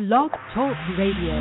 Blog Talk Radio.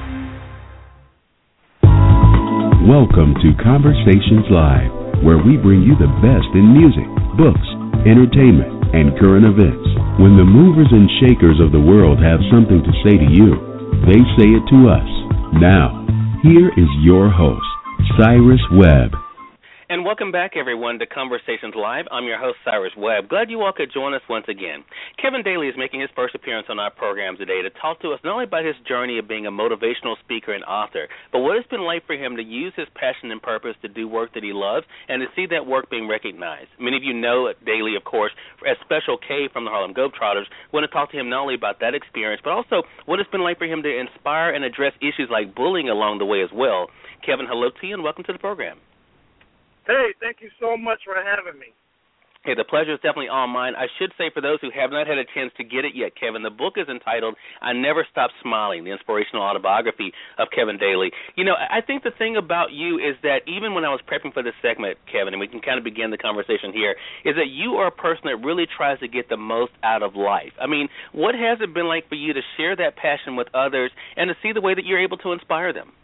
Welcome to Conversations Live, where we bring you the best in music, books, entertainment, and current events. When the movers and shakers of the world have something to say to you, they say it to us. Now, here is your host, Cyrus Webb. And welcome back, everyone, to Conversations Live. I'm your host, Cyrus Webb. Glad you all could join us once again. Kevin Daly is making his first appearance on our program today to talk to us not only about his journey of being a motivational speaker and author, but what it's been like for him to use his passion and purpose to do work that he loves and to see that work being recognized. Many of you know Daly, of course, as Special K from the Harlem Globetrotters. We want to talk to him not only about that experience, but also what it's been like for him to inspire and address issues like bullying along the way as well. Kevin, hello to you and welcome to the program. Hey, thank you so much for having me. Hey, the pleasure is definitely all mine. I should say, for those who have not had a chance to get it yet, Kevin, the book is entitled I Never Stop Smiling, the inspirational autobiography of Kevin Daly. You know, I think the thing about you is that even when I was prepping for this segment, Kevin, and we can kind of begin the conversation here, is that you are a person that really tries to get the most out of life. I mean, what has it been like for you to share that passion with others and to see the way that you're able to inspire them?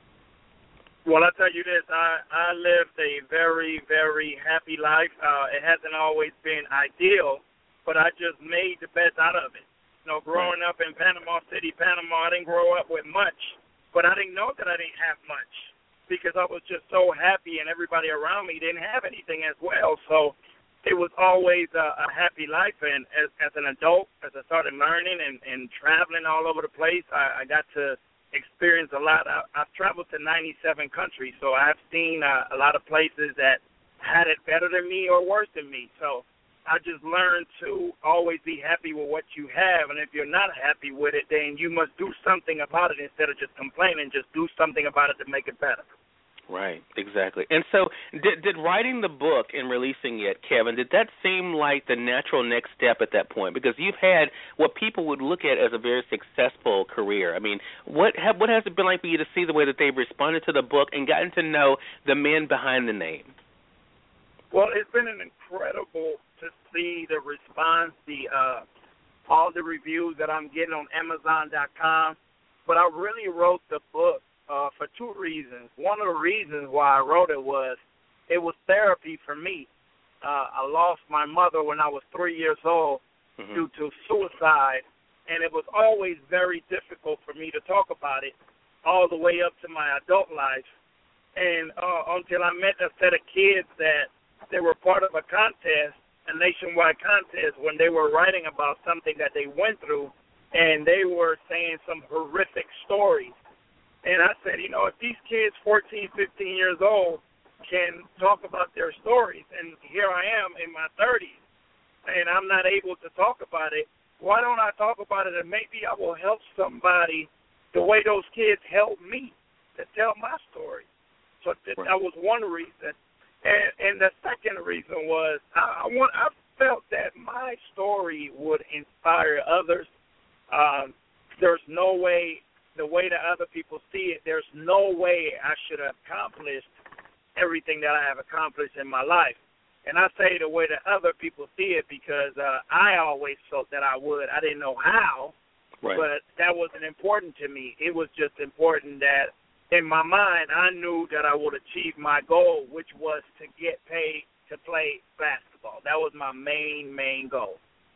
Well, I'll tell you this, I lived a very, very happy life. It hasn't always been ideal, but I just made the best out of it. You know, growing up in Panama City, Panama, I didn't grow up with much, but I didn't know that I didn't have much because I was just so happy and everybody around me didn't have anything as well. So it was always a happy life, and as an adult, as I started learning and traveling all over the place, I got to experience a lot. I've traveled to 97 countries, so I've seen a lot of places that had it better than me or worse than me. So I just learned to always be happy with what you have, and if you're not happy with it, then you must do something about it instead of just complaining. Just do something about it to make it better. Right, exactly. And so did writing the book and releasing it, Kevin, did that seem like the natural next step at that point? Because you've had what people would look at as a very successful career. I mean, what has it been like for you to see the way that they've responded to the book and gotten to know the men behind the name? Well, it's been an incredible to see the response, all the reviews that I'm getting on Amazon.com. But I really wrote the book for two reasons. One of the reasons why I wrote it was therapy for me. I lost my mother when I was 3 years old due to suicide, and it was always very difficult for me to talk about it all the way up to my adult life. And until I met a set of kids that they were part of a contest, a nationwide contest, when they were writing about something that they went through, and they were saying some horrific stories. And I said, you know, if these kids, 14, 15 years old, can talk about their stories, and here I am in my 30s, and I'm not able to talk about it, why don't I talk about it, and maybe I will help somebody the way those kids helped me to tell my story. So that was one reason. And the second reason was I felt that my story would inspire others. There's no way, the way that other people see it, there's no way I should have accomplished everything that I have accomplished in my life. And I say the way that other people see it because I always felt that I would. I didn't know how, but that wasn't important to me. It was just important that in my mind I knew that I would achieve my goal, which was to get paid to play basketball. That was my main goal.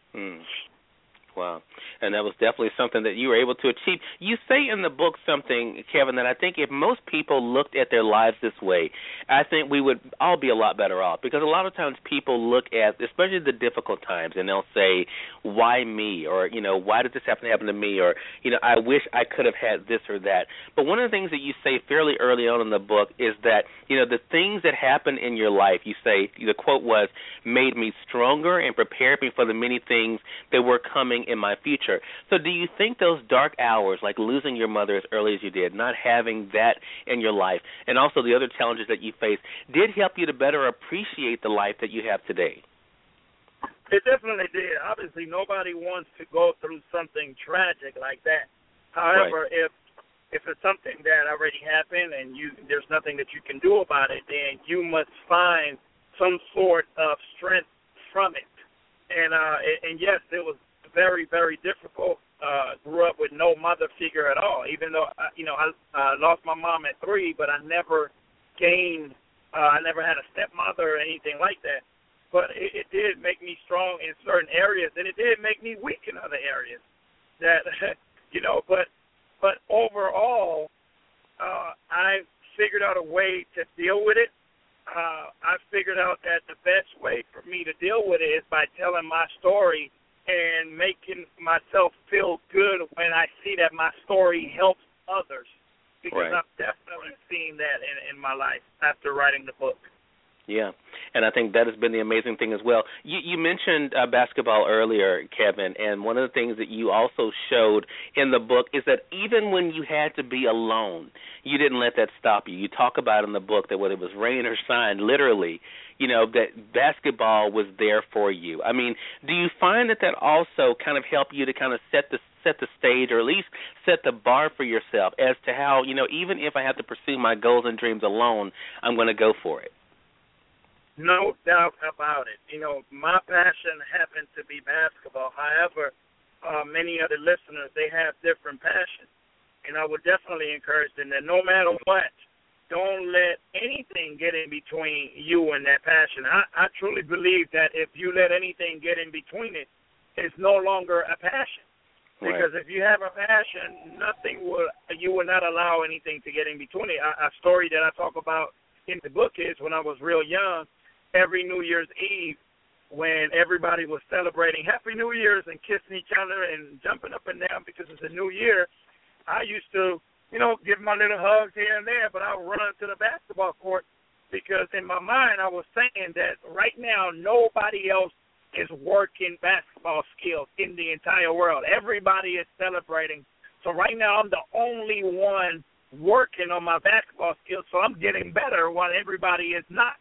Wow. And that was definitely something that you were able to achieve. You say in the book something, Kevin, that I think if most people looked at their lives this way, I think we would all be a lot better off. Because a lot of times people look at, especially the difficult times, and they'll say, why me? Or, you know, why did this happen to me? Or, you know, I wish I could have had this or that. But one of the things that you say fairly early on in the book is that, you know, the things that happen in your life, you say, the quote was, made me stronger and prepared me for the many things that were coming in my future. So do you think those dark hours, like losing your mother as early as you did, not having that in your life, and also the other challenges that you faced, did help you to better appreciate the life that you have today? It definitely did. Obviously, nobody wants to go through something tragic like that. However, if it's something that already happened and there's nothing that you can do about it, then you must find some sort of strength from it. And yes, it was very, very difficult. Grew up with no no mother figure at all. Even though I lost my mom at 3, but I never gained. I never had a stepmother or anything like that. But it did make me strong in certain areas, and it did make me weak in other areas. That but overall, I figured out a way to deal with it. I figured out that the best way for me to deal with it is by telling my story and making myself feel good when I see that my story helps others. Because right. I've definitely seen that in my life after writing the book. Yeah, and I think that has been the amazing thing as well. You mentioned basketball earlier, Kevin, and one of the things that you also showed in the book is that even when you had to be alone, you didn't let that stop you. You talk about in the book that whether it was rain or shine, literally, that basketball was there for you. I mean, do you find that also kind of helped you to kind of set the stage, or at least set the bar for yourself as to how, even if I have to pursue my goals and dreams alone, I'm going to go for it? No doubt about it. My passion happened to be basketball. However, many other listeners, they have different passions. And I would definitely encourage them that no matter what, don't let anything get in between you and that passion. I truly believe that if you let anything get in between it, it's no longer a passion. Because if you have a passion, you will not allow anything to get in between it. A story that I talk about in the book is when I was real young, every New Year's Eve, when everybody was celebrating Happy New Year's and kissing each other and jumping up and down because it's a new year, I used to, give my little hugs here and there, but I would run to the basketball court because in my mind I was saying that right now nobody else is working basketball skills in the entire world. Everybody is celebrating. So right now I'm the only one working on my basketball skills, so I'm getting better while everybody is not.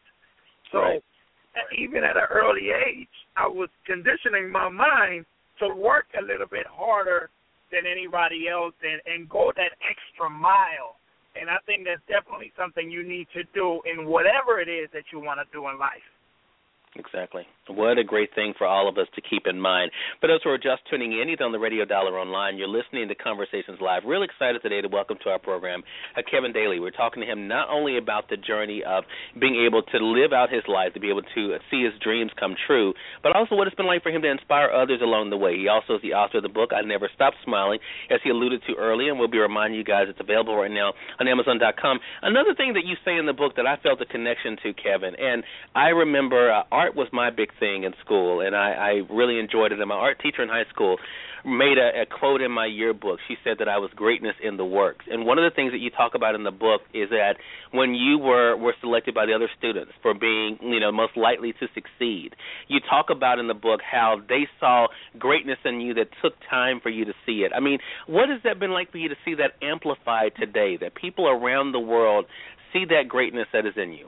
So even at an early age, I was conditioning my mind to work a little bit harder than anybody else and go that extra mile. And I think that's definitely something you need to do in whatever it is that you want to do in life. Exactly. What a great thing for all of us to keep in mind. For those who are just tuning in, either on the radio dial or online, you're listening to Conversations Live. Real excited today to welcome to our program Kevin Daly. We're talking to him not only about the journey of being able to live out his life, to be able to see his dreams come true, but also what it's been like for him to inspire others along the way. He also is the author of the book, I Never Stop Smiling, as he alluded to earlier, and we'll be reminding you guys it's available right now on Amazon.com. Another thing that you say in the book that I felt a connection to, Kevin, and I remember art was my big thing in school, and I really enjoyed it. And my art teacher in high school made a quote in my yearbook. She said that I was greatness in the works. And one of the things that you talk about in the book is that when you were selected by the other students for being, most likely to succeed, you talk about in the book how they saw greatness in you that took time for you to see it. I mean, what has that been like for you to see that amplified today, that people around the world see that greatness that is in you?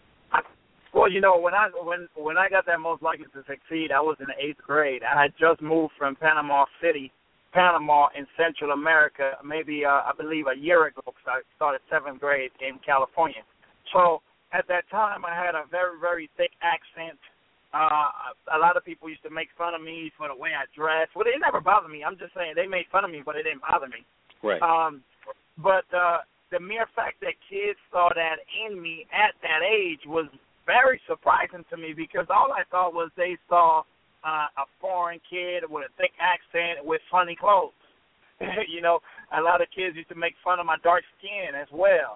Well, when I got that most likely to succeed, I was in the 8th grade. I had just moved from Panama City, Panama in Central America, maybe I believe a year ago, because I started 7th grade in California. So at that time, I had a very, very thick accent. A lot of people used to make fun of me for the way I dressed. Well, it never bothered me. I'm just saying they made fun of me, but it didn't bother me. Right. But the mere fact that kids saw that in me at that age was very surprising to me, because all I thought was they saw a foreign kid with a thick accent with funny clothes. A lot of kids used to make fun of my dark skin as well.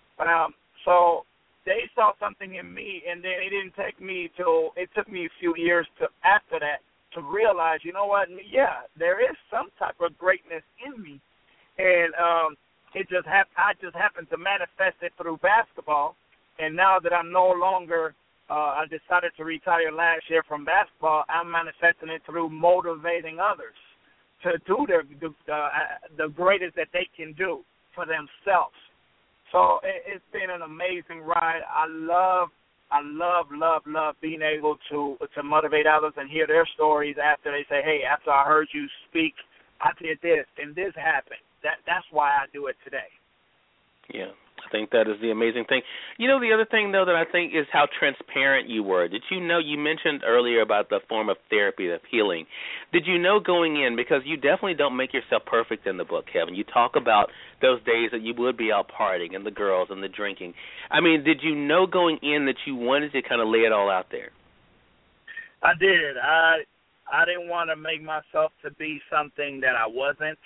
So they saw something in me, and then it took me a few years after that to realize, there is some type of greatness in me, and I just happened to manifest it through basketball. And now that I'm no longer, I decided to retire last year from basketball, I'm manifesting it through motivating others to do the greatest that they can do for themselves. So it's been an amazing ride. I love being able to motivate others and hear their stories after they say, hey, after I heard you speak, I did this and this happened. That's why I do it today. Yeah. I think that is the amazing thing. You know, the other thing, though, that I think is how transparent you were. Did you know, you mentioned earlier about the form of therapy, of healing. Did you know going in, because you definitely don't make yourself perfect in the book, Kevin. You talk about those days that you would be out partying and the girls and the drinking. I mean, did you know going in that you wanted to kind of lay it all out there? I did. I didn't want to make myself to be something that I wasn't.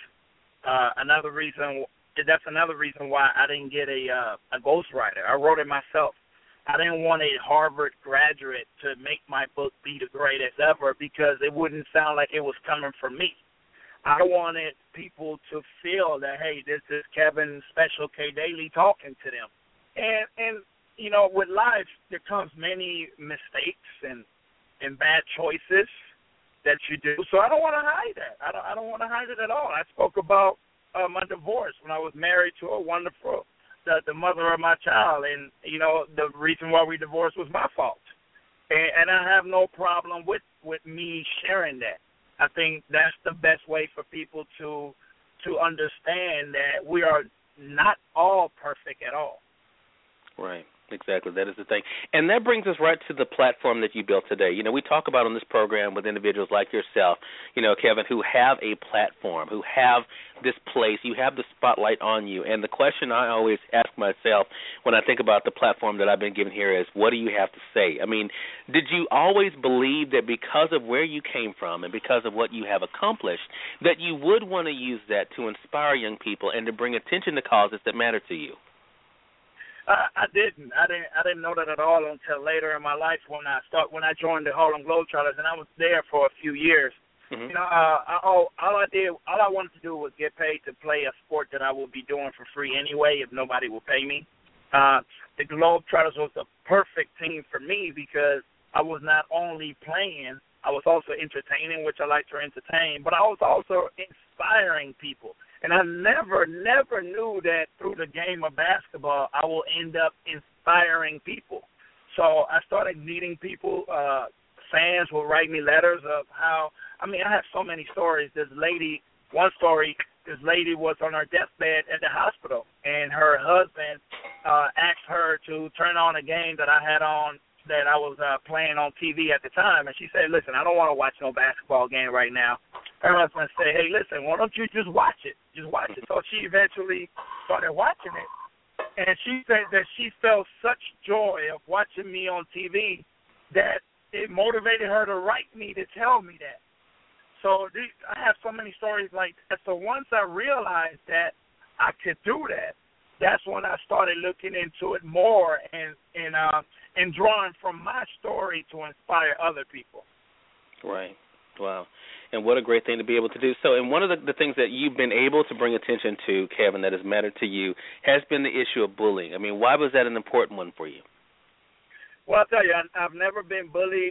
That's another reason why I didn't get a ghostwriter. I wrote it myself. I didn't want a Harvard graduate to make my book be the greatest ever because it wouldn't sound like it was coming from me. I wanted people to feel that, hey, this is Kevin Special K Daily talking to them. And you know, with life, there comes many mistakes and bad choices that you do. So I don't want to hide that. I don't want to hide it at all. I spoke about my divorce when I was married to a wonderful, the mother of my child, and you know the reason why we divorced was my fault, and I have no problem with me sharing that. I think that's the best way for people to understand that we are not all perfect at all. Right. Exactly. That is the thing. And that brings us right to the platform that you built today. You know, we talk about on this program with individuals like yourself, you know, Kevin, who have a platform, who have this place, you have the spotlight on you. And the question I always ask myself when I think about the platform that I've been given here is, what do you have to say? I mean, did you always believe that because of where you came from and because of what you have accomplished, that you would want to use that to inspire young people and to bring attention to causes that matter to you? I didn't know that at all until later in my life when I joined the Harlem Globetrotters, and I was there for a few years. Mm-hmm. You know, all I wanted to do was get paid to play a sport that I would be doing for free anyway if nobody would pay me. The Globetrotters was the perfect team for me because I was not only playing, I was also entertaining, which I like to entertain, but I was also inspiring people. And I never knew that through the game of basketball, I will end up inspiring people. So I started meeting people. Fans will write me letters of how, I have so many stories. This lady was on her deathbed at the hospital, and her husband asked her to turn on a game that I had on, that I was playing on TV at the time. And she said, listen, I don't want to watch no basketball game right now. Her husband said, hey, listen, why don't you just watch it? Just watch it. So she eventually started watching it. And she said that she felt such joy of watching me on TV that it motivated her to write me to tell me that. So I have so many stories like that. So once I realized that I could do that, that's when I started looking into it more and drawing from my story to inspire other people. Right. Wow. And what a great thing to be able to do. So, and one of the things that you've been able to bring attention to, Kevin, that has mattered to you has been the issue of bullying. I mean, why was that an important one for you? Well, I'll tell you, I've never been bullied.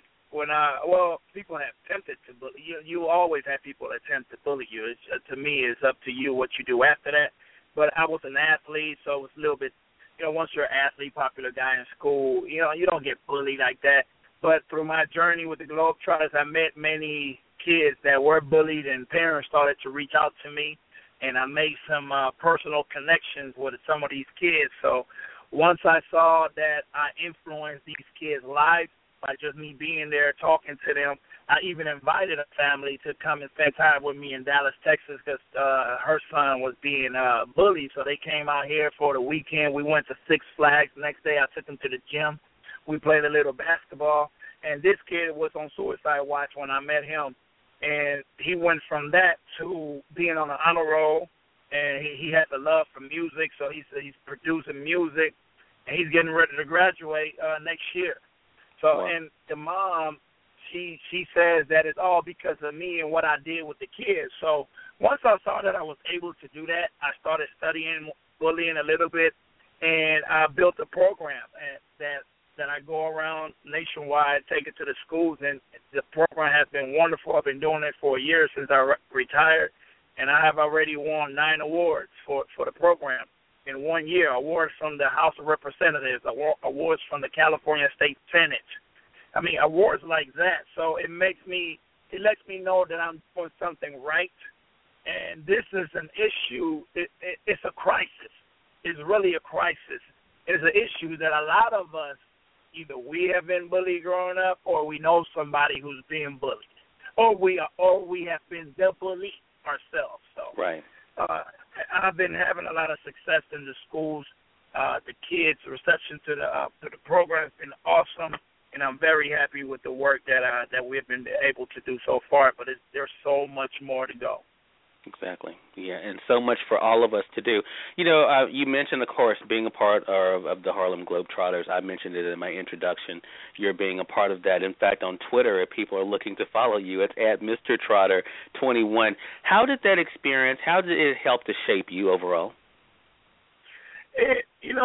People have attempted to bully you. You always have people attempt to bully you. To me, it's up to you what you do after that. But I was an athlete, so it was a little bit, once you're an athlete, popular guy in school, you don't get bullied like that. But through my journey with the Globetrotters, I met many kids that were bullied, and parents started to reach out to me, and I made some personal connections with some of these kids. So once I saw that I influenced these kids' lives by just me being there talking to them, I even invited a family to come and spend time with me in Dallas, Texas, because her son was being bullied. So they came out here for the weekend. We went to Six Flags. The next day I took them to the gym. We played a little basketball. And this kid was on suicide watch when I met him. And he went from that to being on an honor roll. And he has a love for music, so he's producing music. And he's getting ready to graduate next year. So, wow. And the mom, she says that it's all because of me and what I did with the kids. So once I saw that I was able to do that, I started studying bullying a little bit, and I built a program that I go around nationwide, take it to the schools, and the program has been wonderful. I've been doing it for a year since I retired, and I have already won 9 awards for the program in 1 year, awards from the House of Representatives, awards from the California State Senate. Awards like that. So it lets me know that I'm doing something right, and this is an issue. It's a crisis. is really a crisis. It's an issue that a lot of us, either we have been bullied growing up, or we know somebody who's being bullied, or we have been the bully ourselves. So, right. I've been having a lot of success in the schools. The kids' reception to the program has been awesome, and I'm very happy with the work that we've been able to do so far. But there's so much more to go. Exactly. Yeah, and so much for all of us to do. You know, you mentioned, of course, being a part of the Harlem Globetrotters. I mentioned it in my introduction. You're being a part of that. In fact, on Twitter, if people are looking to follow you, it's at Mr. Trotter 21. How did that experience, how did it help to shape you overall? It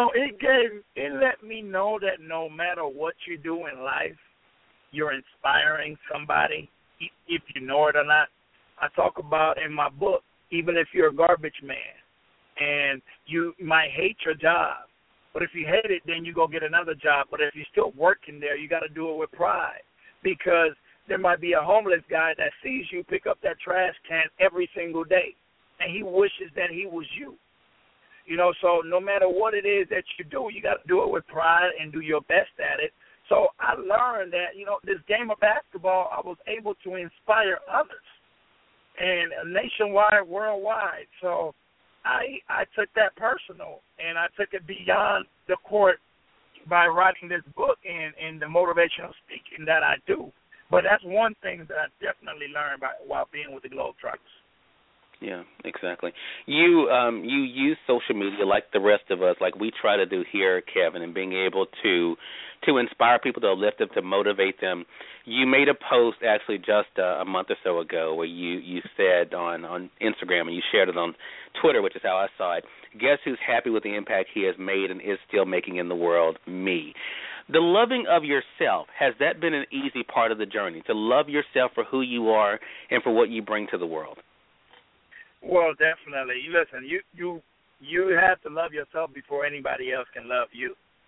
let me know that no matter what you do in life, you're inspiring somebody, if you know it or not. I talk about in my book, even if you're a garbage man and you might hate your job, but if you hate it, then you go get another job. But if you're still working there, you got to do it with pride, because there might be a homeless guy that sees you pick up that trash can every single day, and he wishes that he was you. You know, so no matter what it is that you do, you got to do it with pride and do your best at it. So I learned that, this game of basketball, I was able to inspire others, and nationwide, worldwide. So I took that personal, and I took it beyond the court by writing this book and the motivational speaking that I do. But that's one thing that I definitely learned while being with the Globetrotters. Yeah, exactly. You use social media like the rest of us, like we try to do here, Kevin, and being able to inspire people, to lift them, to motivate them. You made a post actually just a month or so ago where you said on Instagram, and you shared it on Twitter, which is how I saw it, guess who's happy with the impact he has made and is still making in the world? Me. The loving of yourself, has that been an easy part of the journey, to love yourself for who you are and for what you bring to the world? Well, definitely. Listen, you have to love yourself before anybody else can love you.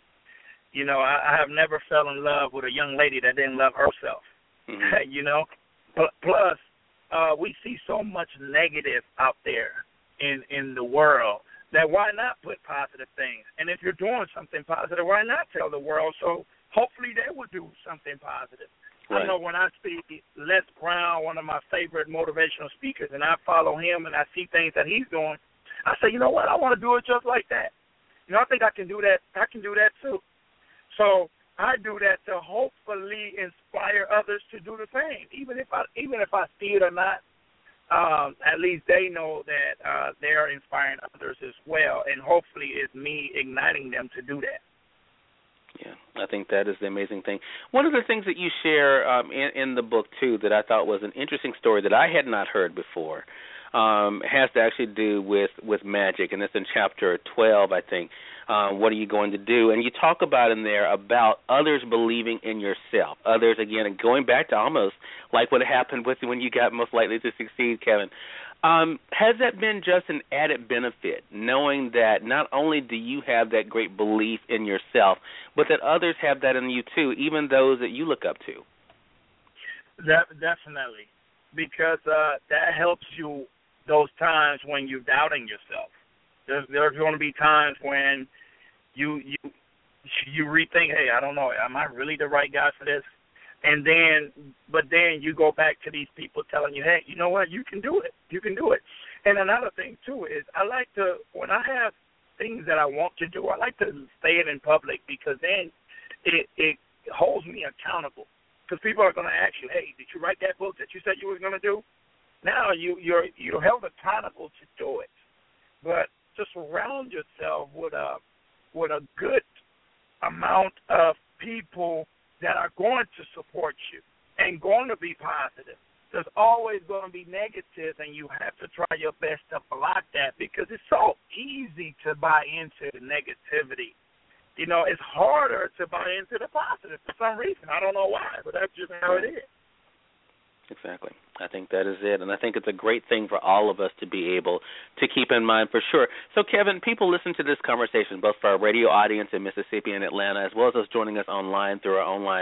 I have never fell in love with a young lady that didn't love herself. Mm-hmm. Plus, we see so much negative out there in the world that why not put positive things? And if you're doing something positive, why not tell the world? So hopefully they will do something positive. Right. I know when I speak, Les Brown, one of my favorite motivational speakers, and I follow him and I see things that he's doing, I say, you know what, I want to do it just like that. I think I can do that. I can do that too. So I do that to hopefully inspire others to do the same. Even if I see it or not, at least they know that they're inspiring others as well, and hopefully it's me igniting them to do that. Yeah, I think that is the amazing thing. One of the things that you share in the book, too, that I thought was an interesting story that I had not heard before has to actually do with magic, and it's in chapter 12, I think. What are you going to do? And you talk about in there about others believing in yourself. Others, again, going back to almost like what happened with you when you got most likely to succeed, Kevin. Has that been just an added benefit, knowing that not only do you have that great belief in yourself, but that others have that in you too, even those that you look up to? Definitely, because that helps you those times when you're doubting yourself. There's going to be times when you rethink, hey, I don't know, am I really the right guy for this? But then you go back to these people telling you, hey, you know what, you can do it. You can do it. And another thing, too, is I like to, when I have things that I want to do, I like to say it in public, because then it holds me accountable. Because people are going to ask you, hey, did you write that book that you said you were going to do? Now you're held accountable to do it. But to surround yourself with a good amount of people that are going to support you and going to be positive. There's always going to be negative, and you have to try your best to block that, because it's so easy to buy into the negativity. It's harder to buy into the positive for some reason. I don't know why, but that's just how it is. Exactly. I think that is it, and I think it's a great thing for all of us to be able to keep in mind for sure. So, Kevin, people listen to this conversation, both for our radio audience in Mississippi and Atlanta, as well as us joining us online through our online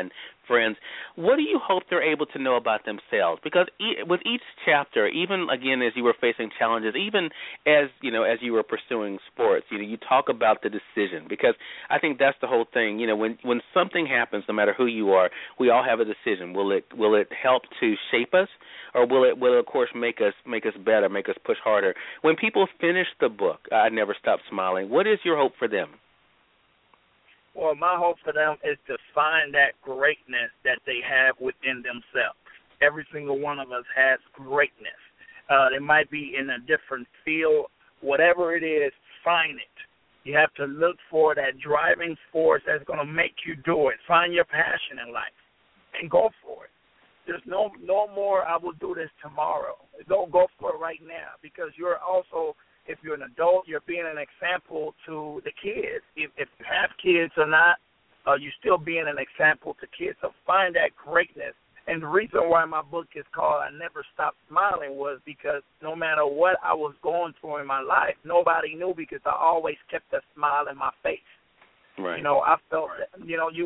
friends, what do you hope they're able to know about themselves? Because with each chapter, even again as you were facing challenges, even as you were pursuing sports, you talk about the decision, because I think that's the whole thing. When something happens, no matter who you are, we all have a decision. Will it help to shape us, or will it of course make us better, make us push harder? When people finish the book, I Never Stop Smiling, what is your hope for them? Well, my hope for them is to find that greatness that they have within themselves. Every single one of us has greatness. It might be in a different field. Whatever it is, find it. You have to look for that driving force that's going to make you do it. Find your passion in life and go for it. There's no more, I will do this tomorrow. Don't go for it right now, because you're also, if you're an adult, you're being an example to the kids. If you have kids or not, you're still being an example to kids. So find that greatness. And the reason why my book is called I Never Stop Smiling was because no matter what I was going through in my life, nobody knew, because I always kept a smile in my face. Right. I felt that,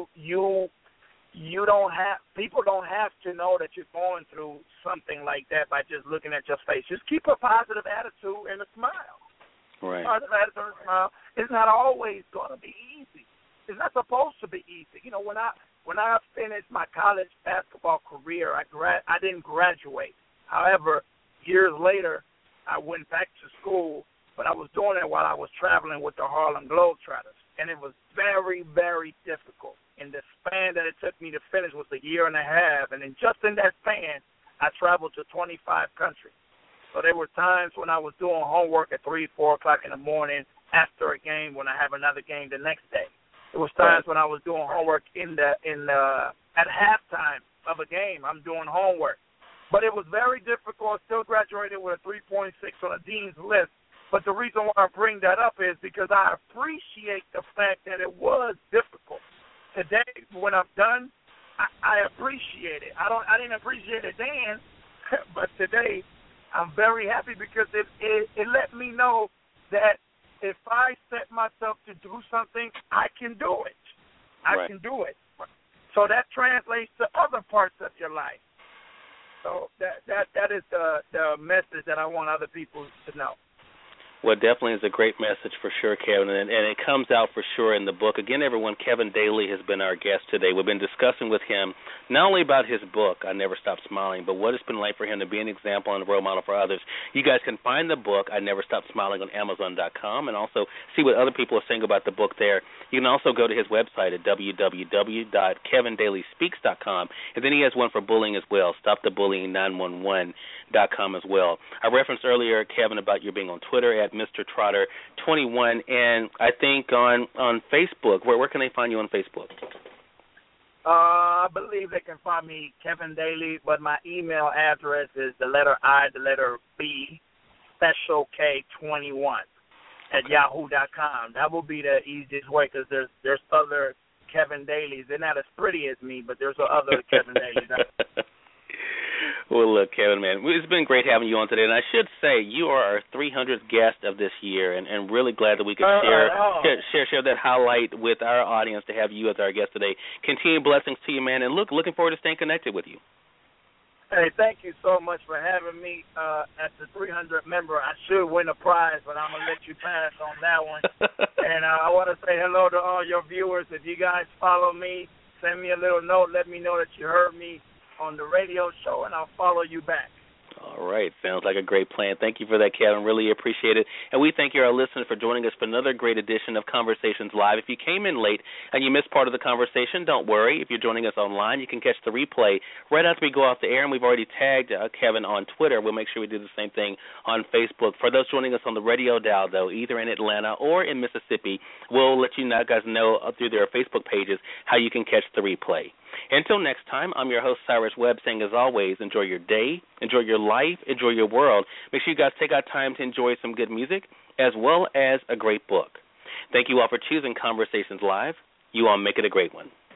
people don't have to know that you're going through something like that by just looking at your face. Just keep a positive attitude and a smile. Right. Positive attitude and a smile. It's not always going to be easy. It's not supposed to be easy. When I finished my college basketball career, I didn't graduate. However, years later, I went back to school, but I was doing it while I was traveling with the Harlem Globetrotters, and it was very, very difficult. And the span that it took me to finish was a year and a half, and then just in that span, I traveled to 25 countries. So there were times when I was doing homework at 3, 4 o'clock in the morning after a game when I have another game the next day. There was times when I was doing homework at halftime of a game. I'm doing homework. But it was very difficult. Still graduated with a 3.6 on a dean's list. But the reason why I bring that up is because I appreciate the fact that it was difficult. Today, when I'm done, I appreciate it. I didn't appreciate it then, but today I'm very happy because it let me know that if I set myself to do something, I can do it. I can do it. So that translates to other parts of your life. So that is the message that I want other people to know. Well, definitely is a great message for sure, Kevin, and it comes out for sure in the book. Again, everyone, Kevin Daly has been our guest today. We've been discussing with him not only about his book, I Never Stop Smiling, but what it's been like for him to be an example and a role model for others. You guys can find the book, I Never Stop Smiling, on Amazon.com, and also see what other people are saying about the book there. You can also go to his website at www.kevindalyspeaks.com, and then he has one for bullying as well, StopTheBullying911.com as well. I referenced earlier, Kevin, about you being on Twitter at Mr. Trotter21, and I think on Facebook. Where can they find you on Facebook? I believe they can find me Kevin Daly, but my email address is the letter I, the letter B, special K21 at yahoo.com. That will be the easiest way, because there's other Kevin Dalys. They're not as pretty as me, but there's other Kevin Dalys. Well, look, Kevin, man, it's been great having you on today. And I should say, you are our 300th guest of this year, and really glad that we could share that highlight with our audience to have you as our guest today. Continued blessings to you, man, and looking forward to staying connected with you. Hey, thank you so much for having me as the 300th member. I should win a prize, but I'm going to let you pass on that one. And I want to say hello to all your viewers. If you guys follow me, send me a little note. Let me know that you heard me on the radio show, and I'll follow you back. All right. Sounds like a great plan. Thank you for that, Kevin. Really appreciate it. And we thank you, our listeners, for joining us for another great edition of Conversations Live. If you came in late and you missed part of the conversation, don't worry. If you're joining us online, you can catch the replay right after we go off the air, and we've already tagged Kevin on Twitter. We'll make sure we do the same thing on Facebook. For those joining us on the radio dial, though, either in Atlanta or in Mississippi, we'll let you guys know through their Facebook pages how you can catch the replay. Until next time, I'm your host, Cyrus Webb, saying, as always, enjoy your day, enjoy your life, enjoy your world. Make sure you guys take out time to enjoy some good music as well as a great book. Thank you all for choosing Conversations Live. You all make it a great one.